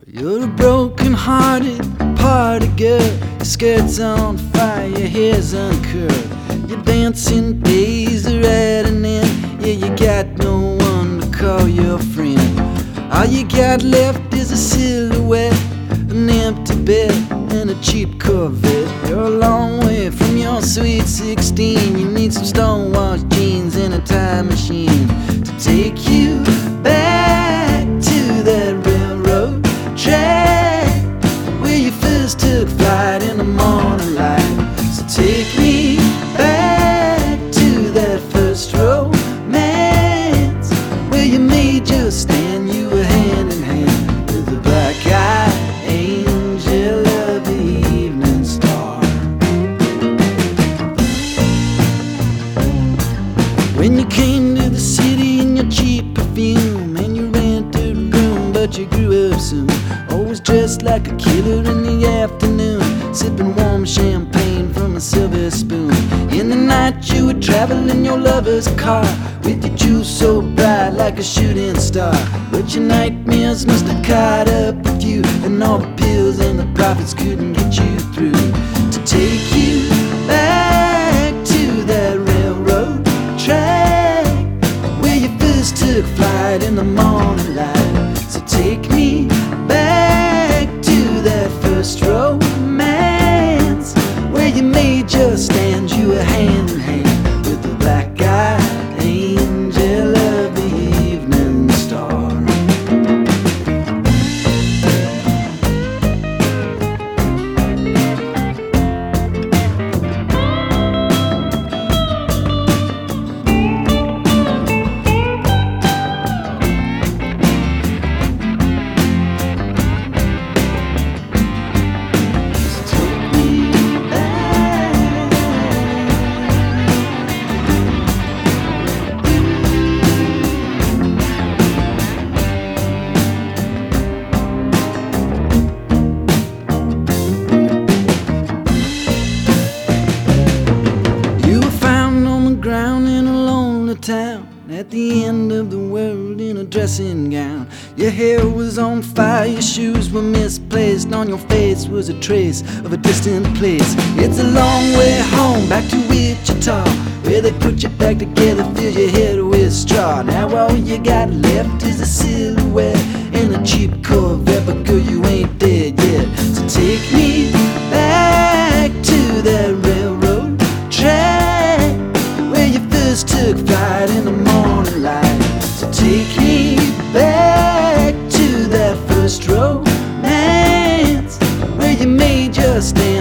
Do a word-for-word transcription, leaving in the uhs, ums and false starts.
You're a broken-hearted party girl. Your skirt's on fire, your hair's uncurled. Your dancing days are at an end. Yeah, you got no one to call your friend. All you got left is a silhouette, an empty bed, and a cheap Corvette. You're a long way from your sweet sixteen. You need some stonewashed jeans and a time machine to take you back to that railroad track where you first took flight in the morning light. So take me back to that first romance where you made your stand. You were hand in hand with the black-eyed angel of the evening star. When you came to the city in your cheap perfume and you rented a room, but you grew up soon. Always dressed like a killer in the afternoon, sipping warm champagne from a silver spoon. In the night you would travel in your lover's car with your jewels so bright like a shooting star. But your nightmares must have caught up with you, and all the pills and the profits couldn't get you through. To take you back to that railroad track where you first took flight in the morning light. So take me back to that first romance where you made your stand. You were hand in hand with the black-eyed angel of the evening star. Town at the end of the world in a dressing gown. Your hair was on fire, your shoes were misplaced, on your face was a trace of a distant place. It's a long way home, back to Wichita, where they put you back together, fill your head with straw. Now all you got left is a silhouette and a cheap Corvette, but girl, you ain't dead yet. So take me back to that railroad track where you first took flight in the morning light. So take me back to that first romance where you made your stand.